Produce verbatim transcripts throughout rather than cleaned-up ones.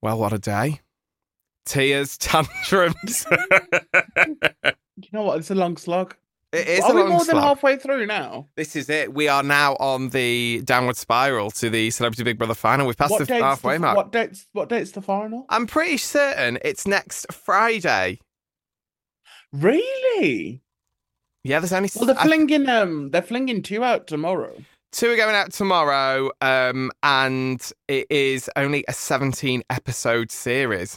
Well, what a day. Tears, tantrums. You know what? It's a long slog. It is Are a we long more than slog. halfway through now? This is it. We are now on the downward spiral to the Celebrity Big Brother final. We've passed What the date's halfway the, mark. What date's what date's the final? I'm pretty certain it's next Friday. Really? Yeah, there's only Well, they're I- flinging um, they're flinging two out tomorrow. two are going out tomorrow, um, and it is only a seventeen episode series.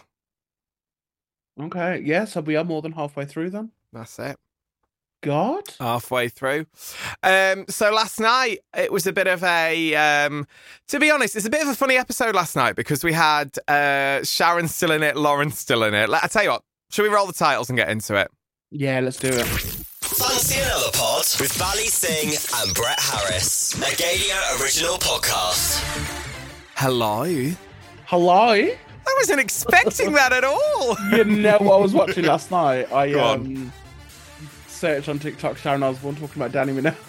Okay, yeah, so we are more than halfway through then. That's it. God. Halfway through. Um, so last night, it was a bit of a, um, to be honest, it's a bit of a funny episode last night because we had uh, Sharon still in it, Lauren still in it. I tell you what, should we roll the titles and get into it? Yeah, let's do it. Fancy another pod with Bally Singh and Brett Harris, a Gadio original podcast. Hello. Hello. I wasn't expecting that at all. You know what I was watching last night? I Go on. um searched on TikTok Sharon Osbourne talking about Danny Minogue.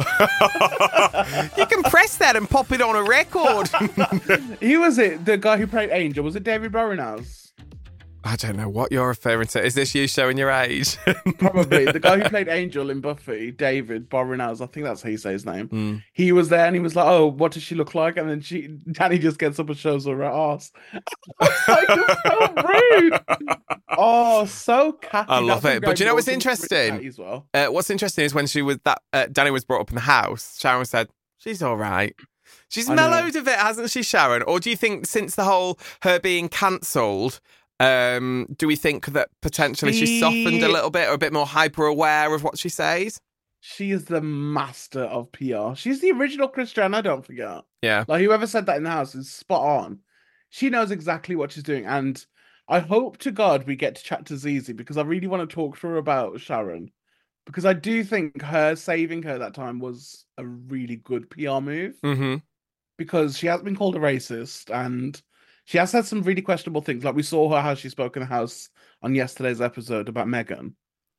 You can press that and pop it on a record. Who was it? The guy who played Angel? Was it David Boreanaz? I don't know what you're referring to. Is this you showing your age? Probably. The guy who played Angel in Buffy, David Boreanaz, I think that's how you say his name. Mm. He was there and he was like, oh, what does she look like? And then she, Danny just gets up and shows her her ass. Like, it's so rude. Oh, so catty. I love That's it. But do you know what's really interesting? catty as well. Uh, what's interesting is when she was that uh, Danny was brought up in the house, Sharon said, she's all right. She's I know. mellowed a bit, hasn't she, Sharon? Or do you think since the whole her being cancelled, um, do we think that potentially she's She- softened a little bit or a bit more hyper aware of what she says? She is the master of P R. She's the original Kris Jenner, don't forget. Yeah. Like, whoever said that in the house is spot on. She knows exactly what she's doing. And I hope to God we get to chat to Zizi because I really want to talk to her about Sharon. Because I do think her saving her that time was a really good P R move. Mm-hmm. Because she has been called a racist and she has said some really questionable things. Like we saw her how she spoke in the house on yesterday's episode about Meghan.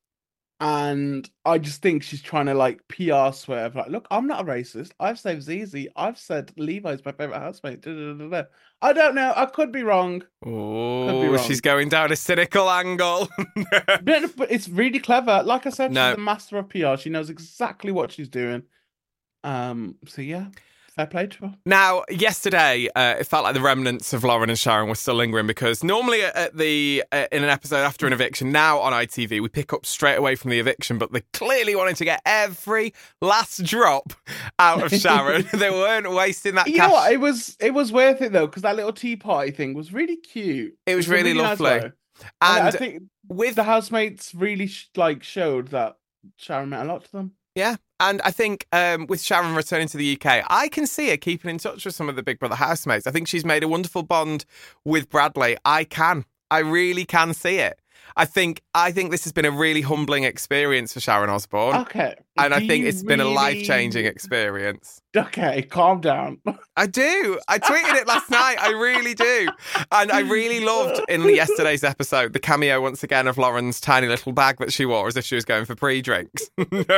And I just think she's trying to like P R swerve. Like, look, I'm not a racist. I've saved Zizi. I've said Levi's my favorite housemate. Da, da, da, da. I don't know. I could be wrong. Oh, wrong. she's going down a cynical angle. But, but it's really clever. Like I said, No. she's a master of P R. She knows exactly what she's doing. Um. So yeah, fair play to her. Now, yesterday, uh, it felt like the remnants of Lauren and Sharon were still lingering because normally at the uh, in an episode after an eviction, now on I T V, we pick up straight away from the eviction, but they clearly wanted to get every last drop out of Sharon. They weren't wasting that You cash. know what? It was it was worth it though because that little tea party thing was really cute. It was It's a really nice lovely. way. And I And think with the housemates really sh- like showed that Sharon meant a lot to them. Yeah, and I think um, with Sharon returning to the U K, I can see her keeping in touch with some of the Big Brother housemates. I think she's made a wonderful bond with Bradley. I can. I really can see it. I think I think this has been a really humbling experience for Sharon Osbourne. Okay. And I Do think you it's been a really- life-changing experience. Okay, calm down. I do. I tweeted it last night. I really do. And I really loved in yesterday's episode the cameo once again of Lauren's tiny little bag that she wore as if she was going for pre-drinks.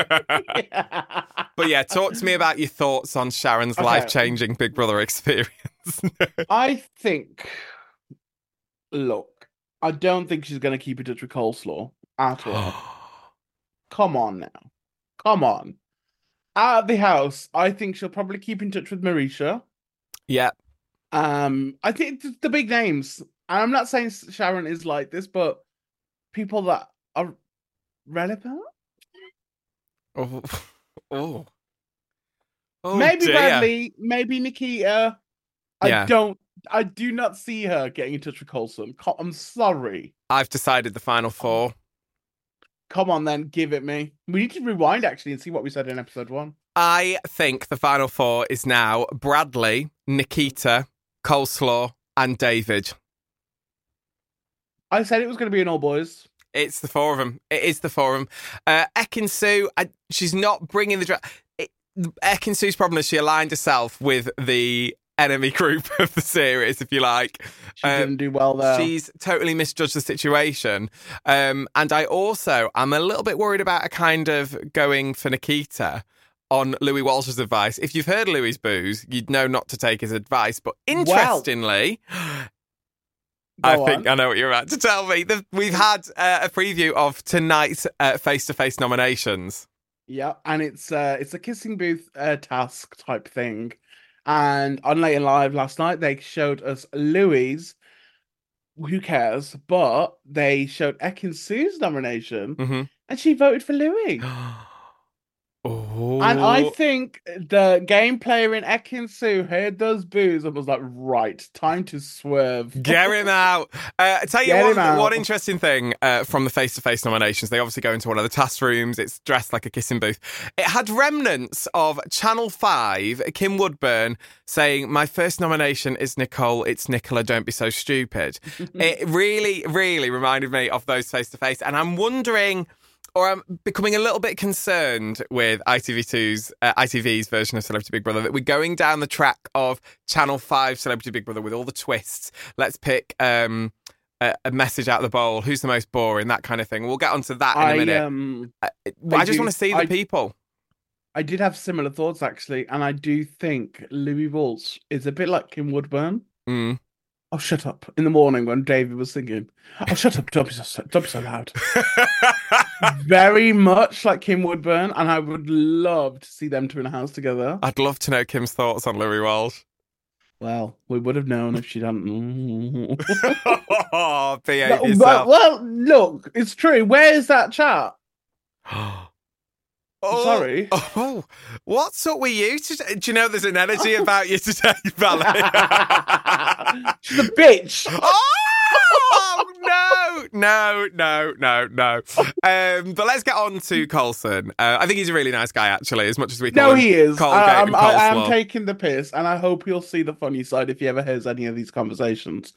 But yeah, talk to me about your thoughts on Sharon's Okay. life-changing Big Brother experience. I think, look, I don't think she's going to keep in touch with Coleslaw at all. Come on now. Come on. Out of the house, I think she'll probably keep in touch with Marisha. Yeah. Um, I think th- the big names, and I'm not saying Sharon is like this, but people that are relevant. Oh. Oh. Oh, maybe dear. Bradley, maybe Nikita. I Yeah. don't. I do not see her getting in touch with Colson. Co- I'm sorry. I've decided the final four. Come on, then, give it me. We need to rewind actually and see what we said in episode one. I think the final four is now Bradley, Nikita, Coleslaw, and David. I said it was going to be an all boys. It's the four of them. It is the four of them. Uh, Ekin-Su, I, she's not bringing the... Dra- it, Ekin-Su's problem is she aligned herself with the enemy group of the series, if you like. She Um, didn't do well there. She's totally misjudged the situation. Um, and I also, I'm a little bit worried about a kind of going for Nikita on Louis Walsh's advice. If you've heard Louis' booze, you'd know not to take his advice. But interestingly, I Go think on. I know what you're about to tell me. The, we've had uh, a preview of tonight's uh, face-to-face nominations. Yeah, and it's uh it's a kissing booth uh, task type thing. And on Late and Live last night, they showed us Louis. Who cares? But they showed Ekin Su's nomination, Mm-hmm. and she voted for Louis. Oh, And I think the game player in Ekin Su heard those boos and was like, right, time to swerve. get him out. Uh, I tell you Get one, him out. one interesting thing uh, from the face-to-face nominations. They obviously go into one of the task rooms. It's dressed like a kissing booth. It had remnants of Channel five, Kim Woodburn, saying, my first nomination is Nicole. It's Nicola. Don't be so stupid. It really, really reminded me of those face-to-face. And I'm wondering... Or I'm becoming a little bit concerned with I T V two's, uh, I T V's version of Celebrity Big Brother, that we're going down the track of Channel five Celebrity Big Brother with all the twists. Let's pick um, a, a message out of the bowl. Who's the most boring? That kind of thing. We'll get onto that in I, a minute. um, I, I I just do- want to see the I- people. I did have similar thoughts actually, and I do think Louis Walsh is a bit like Kim Woodburn. Mm. Oh, shut up! In the morning when David was singing, oh, shut up! Don't be so don't be so loud. Very much like Kim Woodburn, and I would love to see them two in a house together. I'd love to know Kim's thoughts on Louis Walsh. Well, we would have known if she'd hadn't. Oh, behave No, yourself. well, well, look, it's true. Where is that chat? Oh, Sorry. Oh, what's up with you today? Do you know there's an energy about you today, Valerie? She's a bitch. Oh no, no, no, no, no. Um, but let's get on to Coulson. Uh, I think he's a really nice guy, actually. As much as we call No, him he is. Colgate I, I'm, and I am coleslaw. taking the piss, and I hope you'll see the funny side if he ever hears any of these conversations.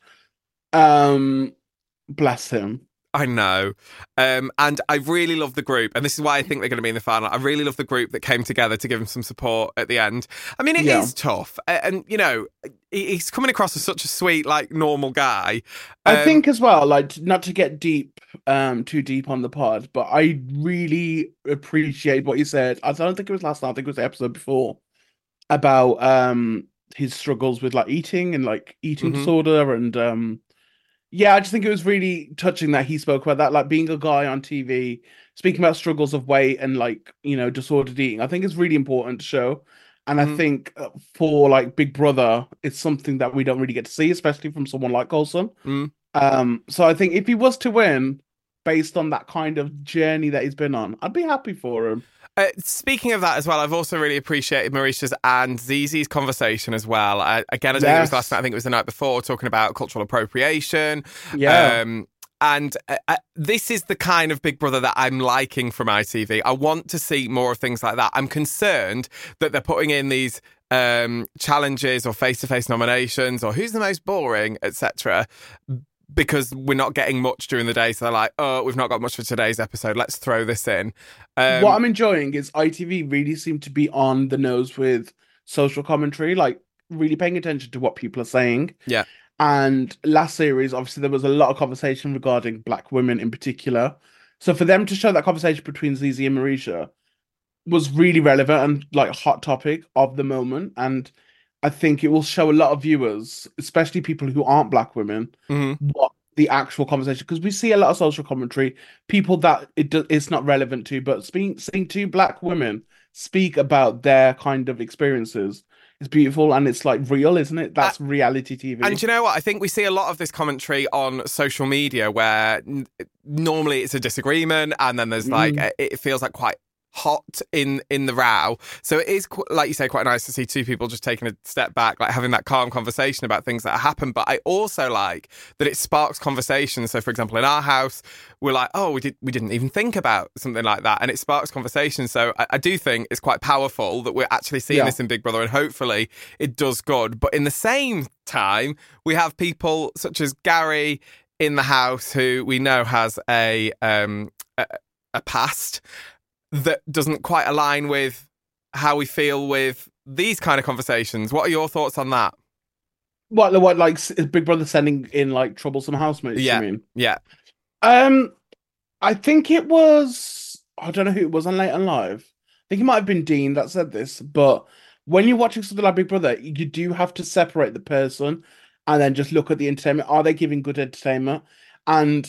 Um, bless him. I know. Um, and I really love the group. And this is why I think they're going to be in the final. I really love the group that came together to give him some support at the end. I mean, it Yeah. is tough. A- And, you know, he- he's coming across as such a sweet, like, normal guy. I Um, think as well, like not to get deep, um, too deep on the pod, but I really appreciate what you said. I don't think it was last night. I think it was the episode before about um his struggles with like eating and like eating Mhm. disorder and um. Yeah, I just think it was really touching that he spoke about that, like being a guy on T V, speaking about struggles of weight and like, you know, disordered eating. I think it's really important to show. And I Mhm. think uh, for like Big Brother, it's something that we don't really get to see, especially from someone like Coulson. Mm. Um, so I think if he was to win based on that kind of journey that he's been on, I'd be happy for him. Uh, speaking of that as well, I've also really appreciated Mauritius and Zizi's conversation as well. I, again, I don't think it was Yes. last night. I think it was the night before, talking about cultural appropriation. Yeah. Um, and uh, uh, this is the kind of Big Brother that I'm liking from I T V. I want to see more of things like that. I'm concerned that they're putting in these um, challenges or face-to-face nominations or who's the most boring, et cetera, because we're not getting much during the day. So they're like, oh, we've not got much for today's episode. Let's throw this in. Um, What I'm enjoying is I T V really seem to be on the nose with social commentary, like really paying attention to what people are saying. Yeah. And last series, obviously, there was a lot of conversation regarding Black women in particular. So for them to show that conversation between Zizi and Marisha was really relevant and like hot topic of the moment. And I think it will show a lot of viewers, especially people who aren't Black women, mhm. what the actual conversation, because we see a lot of social commentary, people that it do, it's not relevant to, but speaking seeing two Black women speak about their kind of experiences is beautiful, and it's like real, isn't it? That's uh, reality T V. And you know what? I think we see a lot of this commentary on social media where n- normally it's a disagreement, and then there's like mm. it feels like quite hot in in the row. So it is, like you say, quite nice to see two people just taking a step back, like having that calm conversation about things that happen. But I also like that it sparks conversation. So for example, in our house, we're like, oh, we did we didn't even think about something like that, and it sparks conversation. So I, I do think it's quite powerful that we're actually seeing yeah. this in Big Brother, and hopefully it does good. But in the same time, we have people such as Gary in the house who we know has a um a, a past that doesn't quite align with how we feel with these kind of conversations. What are your thoughts on that? What, what, like Big Brother sending in like troublesome housemates? Yeah, you mean? yeah. Um, I think it was. I don't know who it was on Late and Live. I think it might have been Dean that said this. But when you're watching something like Big Brother, you do have to separate the person and then just look at the entertainment. Are they giving good entertainment? And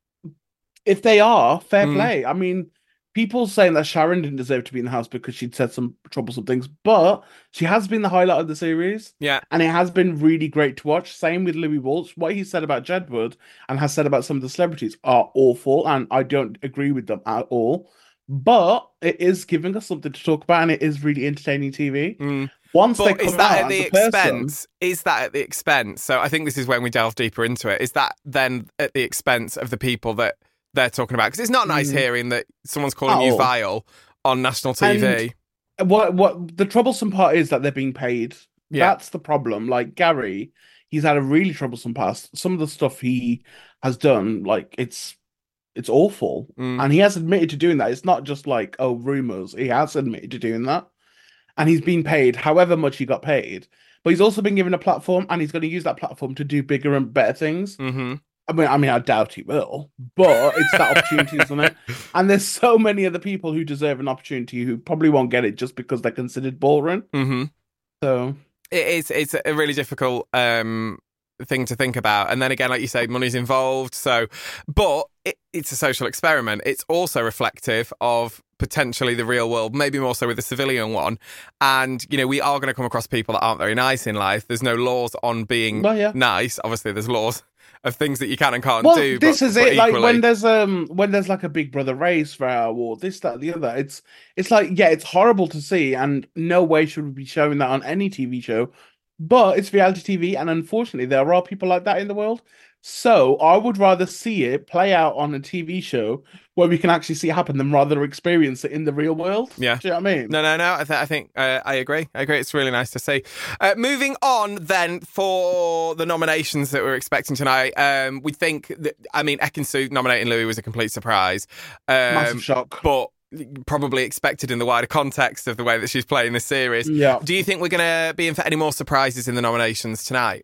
if they are, fair Mm. play. I mean, people saying that Sharon didn't deserve to be in the house because she'd said some troublesome things, but she has been the highlight of the series. Yeah. And it has been really great to watch. Same with Louis Walsh. What he said about Jedward and has said about some of the celebrities are awful, and I don't agree with them at all. But it is giving us something to talk about, and it is really entertaining T V. Mm. Once they But come is that out at as the a person, expense? Is that at the expense? So I think this is when we delve deeper into it. Is that then at the expense of the people that they're talking about? Because it's not nice Mm. hearing that someone's calling At you all. vile on national T V. And what what the troublesome part is that they're being paid. Yeah. That's the problem. Like Gary, he's had a really troublesome past. Some of the stuff he has done, like it's it's awful. Mm. And he has admitted to doing that. It's not just like, oh, rumors. He has admitted to doing that. And he's been paid however much he got paid. But he's also been given a platform, and he's going to use that platform to do bigger and better things. Mm-hmm. I mean, I mean, I doubt he will, but it's that opportunity, isn't it? And there's so many other people who deserve an opportunity who probably won't get it just because they're considered boring. Mm-hmm. So It is. It's a really difficult um, thing to think about. And then again, like you say, money's involved. So, but it, it's a social experiment. It's also reflective of potentially the real world, maybe more so with the civilian one. And, you know, we are going to come across people that aren't very nice in life. There's no laws on being Well, yeah. nice. Obviously, there's laws of things that you can and can't well, do. this but, is but it. Like equally- when there's um when there's like a Big Brother race for our award, this, that, the other. It's it's like yeah, it's horrible to see, and no way should we be showing that on any T V show. But it's reality T V, and unfortunately, there are people like that in the world. So I would rather see it play out on a T V show where we can actually see it happen than rather experience it in the real world. Yeah. Do you know what I mean? No, no, no. I, th- I think uh, I agree. I agree. It's really nice to see. Uh, moving on then for the nominations that we're expecting tonight. Um, we think that, I mean, Ekin-Su nominating Louis was a complete surprise. Um, Massive shock. But probably expected in the wider context of the way that she's playing this series. Yeah. Do you think we're going to be in for any more surprises in the nominations tonight?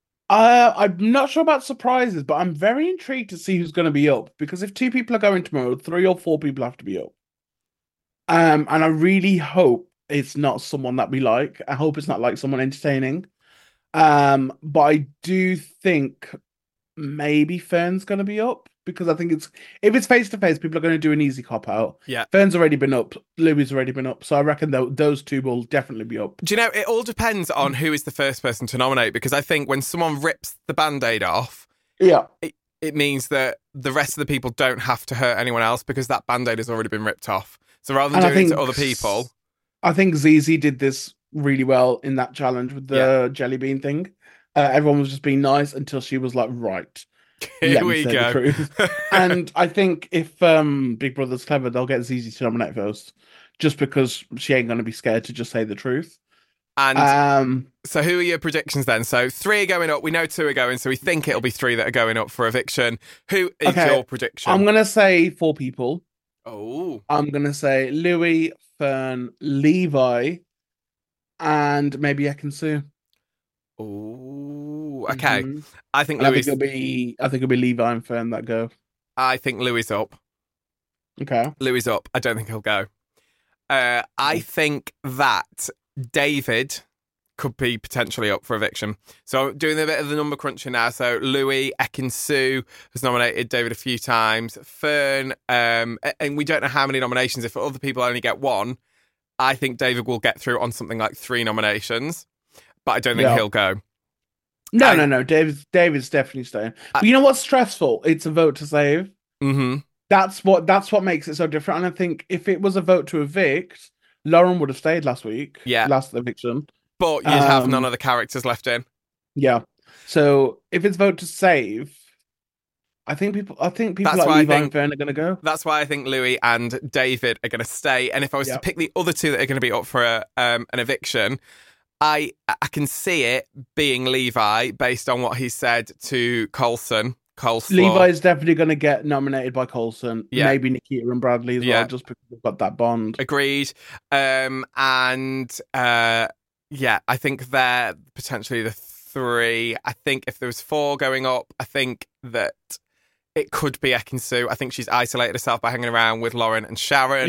Uh, I'm not sure about surprises, but I'm very intrigued to see who's going to be up, because if two people are going tomorrow, three or four people have to be up. Um, and I really hope it's not someone that we like. I hope it's not like someone entertaining. Um, but I do think maybe Fern's going to be up, because I think it's if it's face to face, people are going to do an easy cop out. Yeah. Fern's already been up, Louis already been up, so I reckon th- those two will definitely be up. Do you know, it all depends on who is the first person to nominate, because I think when someone rips the Band-Aid off, Yeah. it, it means that the rest of the people don't have to hurt anyone else because that Band-Aid has already been ripped off. So rather than And I doing it think to other people... I think Z Z did this really well in that challenge with the Yeah. jelly bean thing. Uh, everyone was just being nice until she was like, right, Here let me we say go. the truth. And I think if um, Big Brother's clever, they'll get Z Z to nominate first, just because she ain't going to be scared to just say the truth. And Um, so who are your predictions then? So three are going up. We know two are going, so we think it'll be three that are going up for eviction. Who is Okay, your prediction? I'm going to say four people. Oh, I'm going to say Louis, Fern, Levi, and maybe Ekin-Su. oh, okay. Mhm. I think And I Louis. think it'll be, I think it'll be Levi and Fern that go. I think Louis up. Okay. Louis up. I don't think he'll go. Uh, I think that David could be potentially up for eviction. So I'm doing a bit of the number crunching now. So Louis, Ekin-Su has nominated David a few times. Fern, um, and we don't know how many nominations. If other people only get one, I think David will get through on something like three nominations, but I don't think Yeah. he'll go. No, I- no, no. David's David's definitely staying. I- But you know what's stressful? It's a vote to save. Mm-hmm. That's what that's what makes it so different. And I think if it was a vote to evict, Lauren would have stayed last week. Yeah. Last eviction. But you'd have Um, none of the characters left in. Yeah. So if it's vote to save, I think people I think people That's like why I Levi think- and Fern are gonna go. That's why I think Louis and David are going to stay. And if I was Yeah. to pick the other two that are going to be up for a, um, an eviction, I I can see it being Levi based on what he said to Coulson. Coleslaw. Levi's definitely gonna get nominated by Coulson. Yeah. Maybe Nikita and Bradley as Yeah. well, just because they've got that bond. Agreed. Um, and uh, yeah, I think they're potentially the three. I think if there was four going up, I think that it could be Ekin-Su. I think she's isolated herself by hanging around with Lauren and Sharon. Yeah.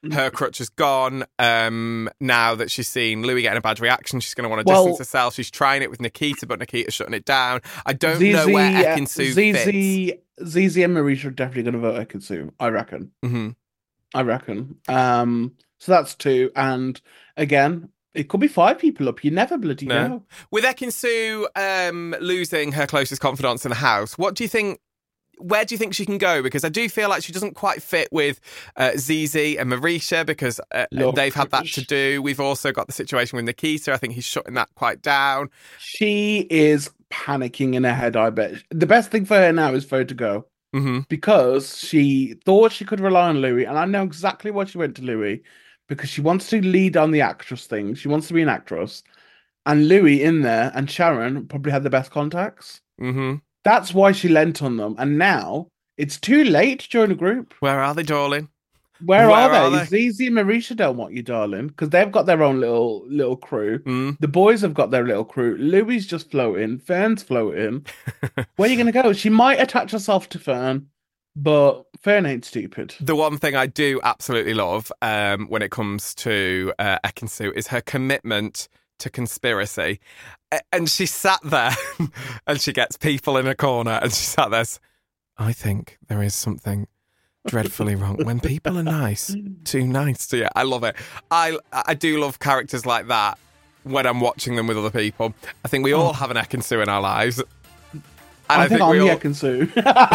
her crutch is gone. Um, now that she's seen Louis getting a bad reaction, she's going to want to Well- distance herself. She's trying it with Nikita, but Nikita's shutting it down. I don't Zizi, know where uh, Ekin-Su fits. Zizi, Zizi and Marisha are definitely going to vote Ekin-Su, I reckon. hmm I reckon. Um, so that's two. And again, it could be five people up. You never bloody No. know. With Ekin-Su um, losing her closest confidants in the house, what do you think? Where do you think she can go? Because I do feel like she doesn't quite fit with uh, Zizi and Marisha because uh, Look, they've had that to do. We've also got the situation with Nikita. I think he's shutting that quite down. She is panicking in her head, I bet. The best thing for her now is for her to go. hmm Because she thought she could rely on Louis, and I know exactly why she went to Louis, because she wants to lead on the actress thing. She wants to be an actress. And Louis in there and Sharon probably had the best contacts. hmm That's why she lent on them. And now it's too late to join a group. Where are they, darling? Where, Where are they? are they? Zizi and Marisha don't want you, darling, because they've got their own little little crew. Mm. The boys have got their little crew. Louis just floating. Fern's floating. Where are you going to go? She might attach herself to Fern, but Fern ain't stupid. The one thing I do absolutely love um, when it comes to uh, Ekin-Su is her commitment to conspiracy. A- And she sat there and she gets people in a corner and she sat there. s- I think there is something dreadfully wrong when people are nice, too nice to you. I love it. I I do love characters like that when I'm watching them with other people. I think we all have an Ekin-Su in our lives. And I, think, I'm we the all... Ekin-Su.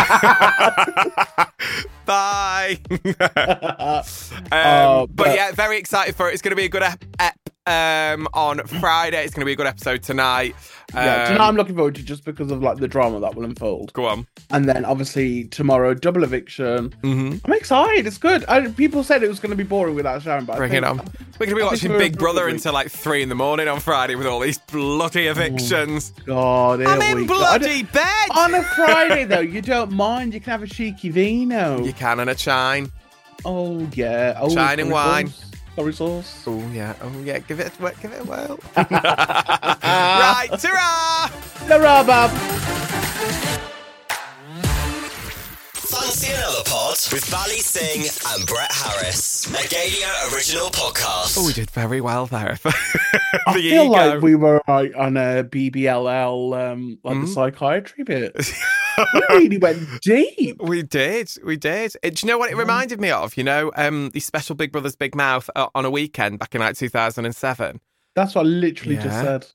Bye. um, Oh, but, but- yeah, very excited for it. It's going to be a good ep, ep um, on Friday. It's going to be a good episode tonight. Um, Yeah, tonight I'm looking forward to, just because of like the drama that will unfold. Go on. And then obviously tomorrow, double eviction. Mm-hmm. I'm excited. It's good. I, people said it was going to be boring without Sharon, but Bring I it think, on. We're going to be I think watching we're Big a Brother week. until like three in the morning on Friday with all these bloody evictions. God, here I'm in we go. I don't- bloody bed. On a Friday though, you don't mind. You can have a cheeky vino. You can and a chine. Oh yeah. Oh, Chine and curry wine. sauce. Curry sauce. Oh yeah. Oh yeah. Give it. A, give it a whirl. Right. Ta-ra! The rhubarb. Fancy another pod with Bally Singh and Brett Harris. A Gadio original podcast. Oh, we did very well there. I The feel ego. like we were like on a B B L L, um, like Mm. the psychiatry bit. We really went deep. We did, we did. Uh, Do you know what it reminded me of? You know, um, the special Big Brother's Big Mouth uh, on a weekend back in like two thousand seven. That's what I literally just Yeah. said.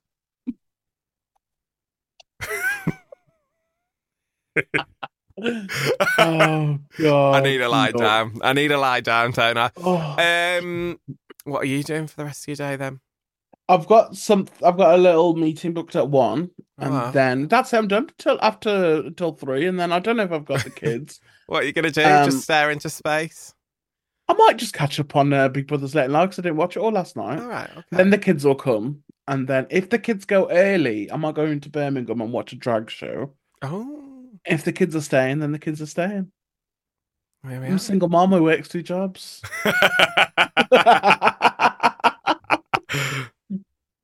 Oh god! I need to lie no. down. I need to lie down, don't I? Oh, Um, what are you doing for the rest of your day then? I've got some. I've got a little meeting booked at one, and Oh. then that's it. I'm done till after till three, and then I don't know if I've got the kids. What are you going to do? Um, Just stare into space? I might just catch up on uh, Big Brother's Late Night because I didn't watch it all last night. All right, okay. Then the kids will come, and then if the kids go early, I might go into Birmingham and watch a drag show. Oh, If the kids are staying, then the kids are staying. there we I'm are. a single mom who works two jobs.